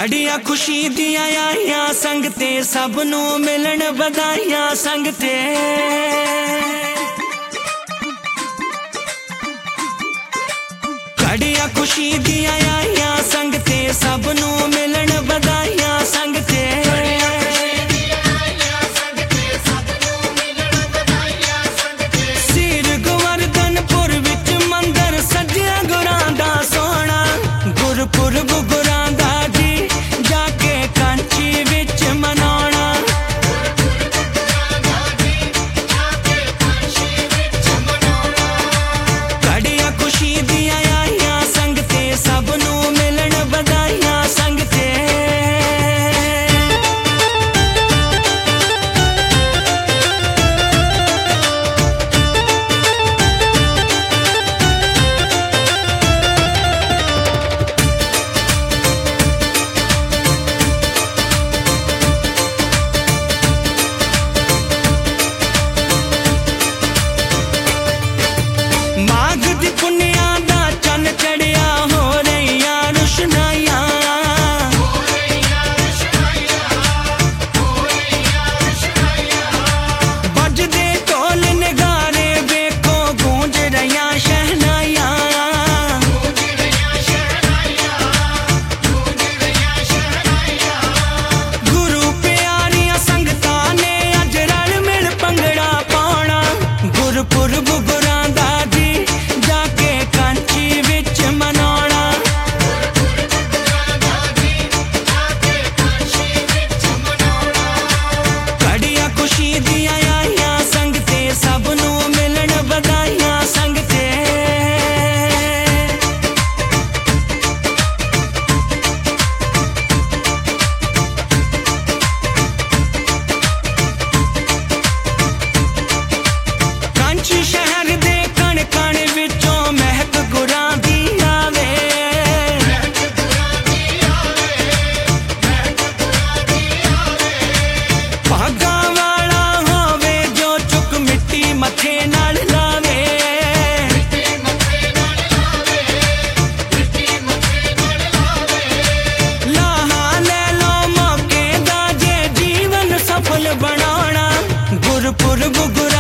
घड़िया खुशी दिया आइया संगते, सबनू मिलन बधाइयां संगते। घड़िया खुशी दिया आइया संगते, सबनू मिलन बधाइयां संगते। सिर गोवर्धनपुर विच मंदिर सजिया गुरां दा सोना, गुरपुरब गुरां दा जी जाके कांची विच मनाउणा। घड़िया खुशी दिया आइया संगते, सबनू मिलन बधाइयां संगते। माघ दी पुन्निया दा चन चढ़िया, हो रहिया रुशनाइयां। बजदे ढोल नगारे वेखो, गूंज रहिया शहनाइयां। गुरु प्यारियां संगतां ने अज रल मिल भंगड़ा पाउणा, गुरपुरब गुरां दा जी जाके कांची विच मनाउणा। घड़िया खुशी दिया आइया संगते, सबनू मिलन बधाइयां संगते। कांची शहर दे कण कण विचों महक गुरां दी आवे। भागा वाला होवे जो चुक मिट्टी मथे नाल लावे। लाहा ले लो मौके दा जे जीवन सफल बनाउणा, गुरपुरब गुरां